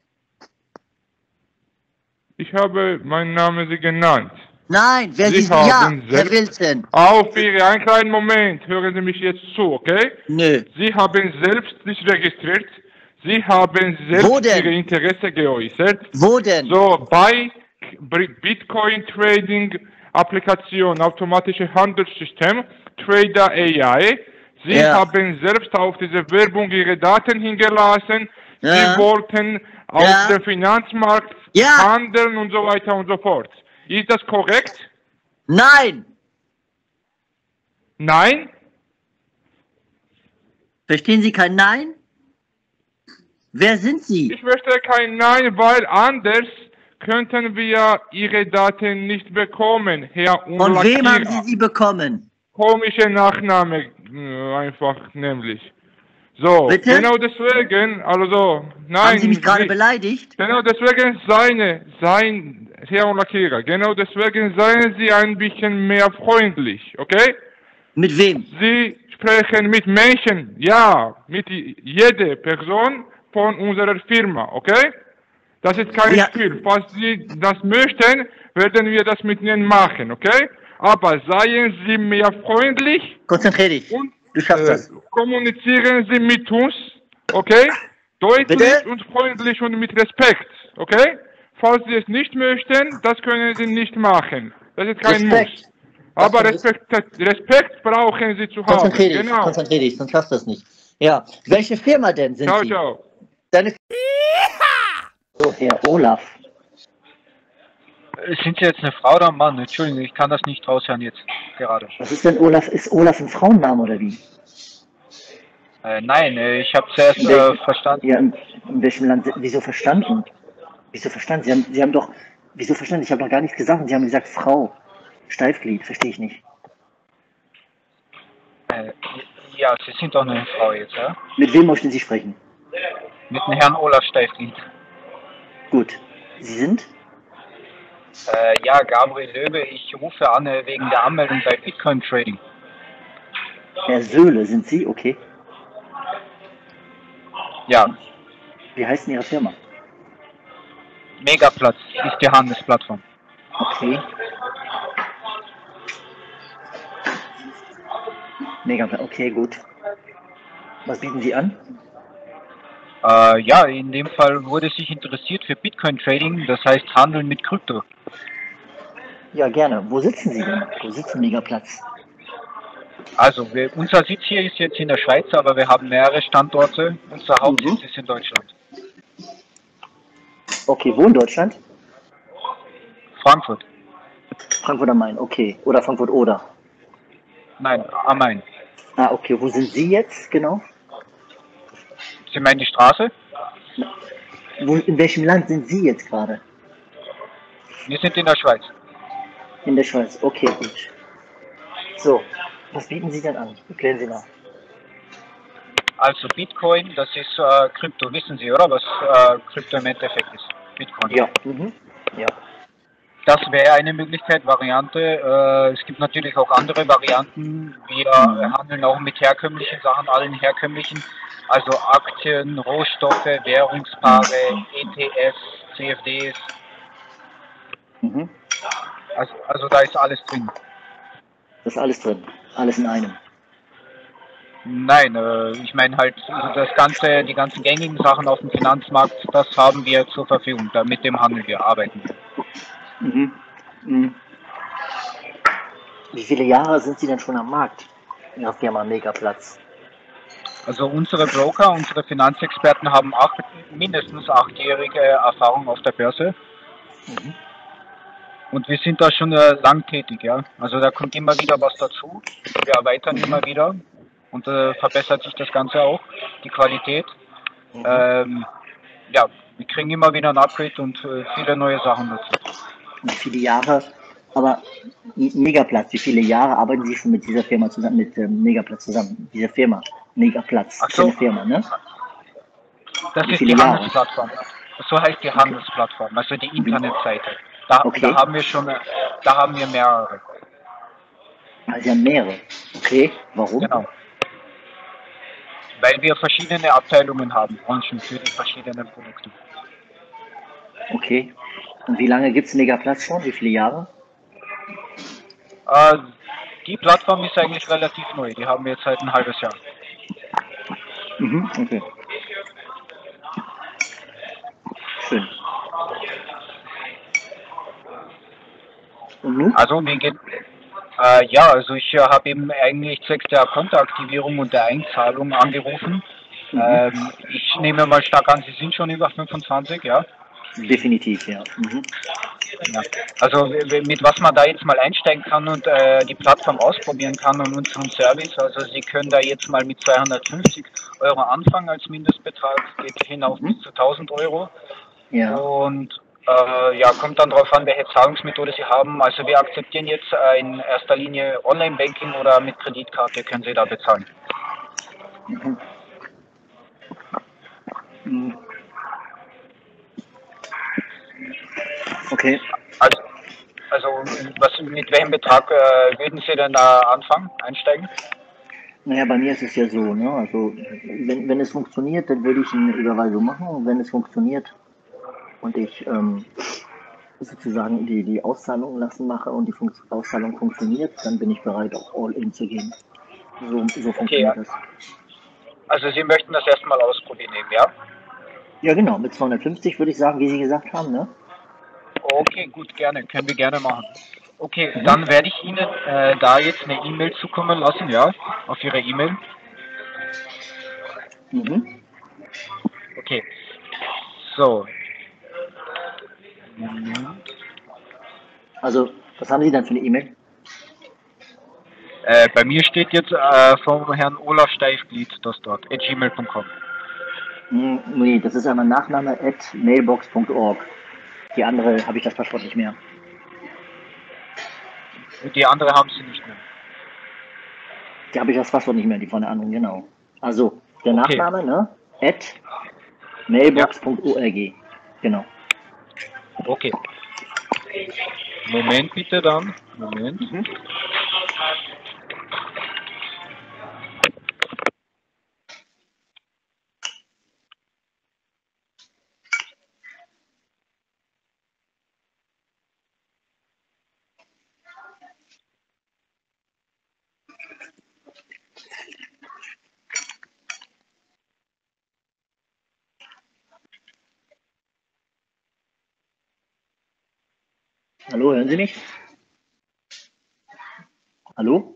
Ich habe meinen Namen Sie genannt. Nein, wer Sie sind? Ja, Herr Wilson. Auf Ihre, einen kleinen Moment, hören Sie mich jetzt zu, okay? Nö. Sie haben selbst sich registriert. Sie haben selbst Ihre Interesse geäußert. Wo denn? So, bei Bitcoin Trading Applikation, automatische Handelssystem, Trader AI. Sie haben selbst auf diese Werbung Ihre Daten hingelassen. Sie wollten auf dem Finanzmarkt handeln und so weiter und so fort. Ist das korrekt? Nein! Nein? Verstehen Sie kein Nein? Wer sind Sie? Ich möchte kein Nein, weil anders könnten wir Ihre Daten nicht bekommen, Herr Unlackierer. Von wem haben Sie sie bekommen? Komische Nachname, einfach nämlich. So, bitte? Genau deswegen, also, nein. Haben Sie mich gerade beleidigt? Genau deswegen Herr Unlackierer, genau deswegen seien Sie ein bisschen mehr freundlich, okay? Mit wem? Sie sprechen mit Menschen, ja, mit jeder Person von unserer Firma, okay? Das ist kein Spiel. Falls Sie das möchten, werden wir das mit Ihnen machen, okay? Aber seien Sie mehr freundlich. Konzentrier dich. Und du schaffst das. Kommunizieren Sie mit uns, okay? Deutlich und freundlich und mit Respekt, okay? Falls Sie es nicht möchten, das können Sie nicht machen. Das ist kein Muss. Aber Respekt brauchen Sie zu haben. Konzentrier dich, sonst schaffst du das nicht. Ja, welche Firma denn sind Sie? Ciao. Deine So, Herr Olaf. Sind Sie jetzt eine Frau oder ein Mann? Entschuldigung, ich kann das nicht raushören jetzt gerade. Was ist denn Olaf? Ist Olaf ein Frauenname oder wie? Nein, ich habe zuerst verstanden. Ja, in welchem Land? Wieso verstanden? Wieso verstanden? Sie haben doch... Wieso verstanden? Ich habe doch gar nichts gesagt. Und Sie haben gesagt Frau. Steifglied, verstehe ich nicht. Ja, Sie sind doch eine Frau jetzt, ja? Mit wem möchten Sie sprechen? Mit dem Herrn Olaf Steifglied. Gut. Sie sind? Ja, Gabriel Löwe. Ich rufe an wegen der Anmeldung bei Bitcoin Trading. Herr Söhle, sind Sie? Okay. Ja. Wie heißt denn Ihre Firma? Megaplatz ist die Handelsplattform. Okay. Megaplatz, okay, gut. Was bieten Sie an? Ja, in dem Fall wurde sich interessiert für Bitcoin Trading, das heißt Handeln mit Krypto. Ja, gerne. Wo sitzen Sie denn? Wo sitzt Megaplatz? Also, unser Sitz hier ist jetzt in der Schweiz, aber wir haben mehrere Standorte. Unser Hauptsitz ist in Deutschland. Okay, wo in Deutschland? Frankfurt. Frankfurt am Main, okay. Oder Frankfurt oder? Nein, am Main. Ah, okay. Wo sind Sie jetzt genau? Sie meinen die Straße? In welchem Land sind Sie jetzt gerade? Wir sind in der Schweiz. In der Schweiz, okay, gut. So, was bieten Sie denn an? Erklären Sie mal. Also Bitcoin, das ist Krypto, wissen Sie, oder? Was Krypto im Endeffekt ist? Bitcoin. Ja. Mhm. Ja. Das wäre eine Möglichkeit, Variante. Es gibt natürlich auch andere Varianten. Wir handeln auch mit herkömmlichen Sachen, allen herkömmlichen, also Aktien, Rohstoffe, Währungspaare, ETFs, CFDs. Mhm. Also da ist alles drin. Das ist alles drin. Alles in einem. Nein, ich meine halt die ganzen gängigen Sachen auf dem Finanzmarkt, das haben wir zur Verfügung. Mit dem handeln wir, arbeiten wir. Mhm. Mhm. Wie viele Jahre sind Sie denn schon am Markt? Ihrer Firma Megaplatz. Also unsere Broker, unsere Finanzexperten haben mindestens 8-jährige Erfahrung auf der Börse. Mhm. Und wir sind da schon lang tätig, ja. Also da kommt immer wieder was dazu. Wir erweitern immer wieder und verbessert sich das Ganze auch, die Qualität. Ja, wir kriegen immer wieder ein Upgrade und viele neue Sachen dazu. Wie viele Jahre, aber Megaplatz, wie viele Jahre arbeiten Sie schon mit dieser Firma zusammen, mit Megaplatz zusammen? Diese Firma, Megaplatz, Ach ist so. eine Firma, ne? Das Wie ist viele die Jahre? Handelsplattform. So heißt die Handelsplattform, also die Internetseite. Da haben wir mehrere. Also Sie haben mehrere. Okay, warum? Genau. Weil wir verschiedene Abteilungen haben, Branchen für die verschiedenen Produkte. Okay. Und wie lange gibt es Megaplatz schon? Wie viele Jahre? Die Plattform ist eigentlich relativ neu. Die haben wir jetzt seit ein halbes Jahr. Mhm, okay. Schön. Und nun? Also wie geht? Ja, also ich habe eben eigentlich zwecks der Kontoaktivierung und der Einzahlung angerufen. Ich nehme mal stark an, Sie sind schon über 25, ja? Definitiv, ja. Mhm. Ja. Also mit was man da jetzt mal einsteigen kann und die Plattform ausprobieren kann und unseren Service. Also Sie können da jetzt mal mit 250 Euro anfangen als Mindestbetrag, geht hinauf bis zu 1000 Euro. Ja. Und ja, kommt dann darauf an, welche Zahlungsmethode Sie haben. Also wir akzeptieren jetzt in erster Linie Online-Banking oder mit Kreditkarte können Sie da bezahlen. Mhm. Mhm. Okay. Also mit welchem Betrag würden Sie denn da anfangen, einsteigen? Naja, bei mir ist es ja so, ne? Also wenn es funktioniert, dann würde ich eine Überweisung machen. Und wenn es funktioniert und ich sozusagen die Auszahlung lassen mache und die Auszahlung funktioniert, dann bin ich bereit, auch all in zu gehen. So funktioniert das. Also Sie möchten das erstmal ausprobieren eben, ja? Ja, genau. Mit 250 würde ich sagen, wie Sie gesagt haben, ne? Okay, gut, gerne. Können wir gerne machen. Okay, dann werde ich Ihnen da jetzt eine E-Mail zukommen lassen, ja? Auf Ihre E-Mail. Mhm. Okay. So. Moment. Also, was haben Sie dann für eine E-Mail? Bei mir steht jetzt vom Herrn Olaf Steifglied das dort, @gmail.com. Nee, das ist einmal Nachname @mailbox.org. Die andere habe ich das Passwort nicht mehr. Die andere haben Sie nicht mehr. Die habe ich das Passwort nicht mehr, die von der anderen, genau. Also, der Nachname, ne? @mailbox.org. Genau. Okay. Moment bitte dann. Moment. Hallo, hören Sie mich? Hallo?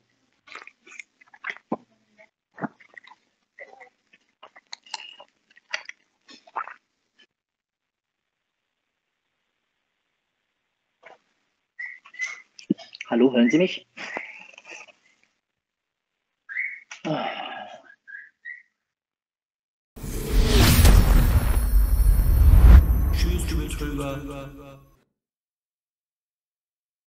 Hallo, hören Sie mich? Tschüss, du Betrüger.